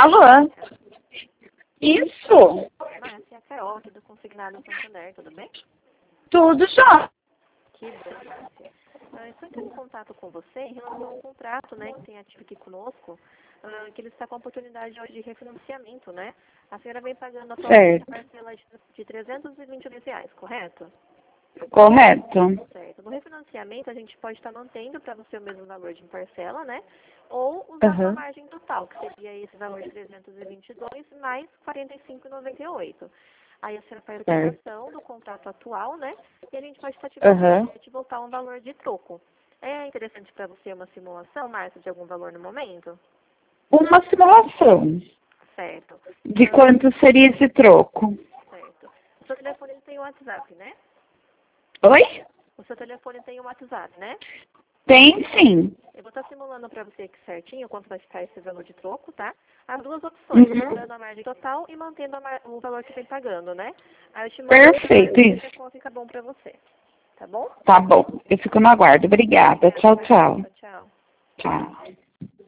Alô? Isso. Márcia, a Carol aqui do Consignado Santander, tudo bem? Tudo já. Que bom, Márcia. Eu estou entrando em contato com você em relação ao contrato, né, que tem ativo aqui conosco, que ele está com a oportunidade hoje de refinanciamento, né? A senhora vem pagando atualmente a parcela de R$ 322, correto? Correto. Certo. No refinanciamento, a gente pode estar mantendo para você o mesmo valor de parcela, né? Ou usar uma margem total, que seria esse valor de 322 mais R$ 45,98. Aí a senhora faz a liquidação do contrato atual, né? E a gente pode estar te voltar um valor de troco. É interessante para você uma simulação, Márcia, de algum valor no momento? Uma simulação. Certo. De quanto seria esse troco? Certo. O seu telefone tem o WhatsApp, né? Oi? O seu telefone tem o WhatsApp, né? Tem sim. Eu vou estar simulando para você aqui certinho quanto vai ficar esse valor de troco, tá? As duas opções, dando a margem total e mantendo o valor que vem pagando, né? Aí eu te mando Perfeito, isso. qual fica bom para você, tá bom? Tá bom. Eu fico no aguardo. Obrigada. Tchau, tchau. Tchau. Tchau.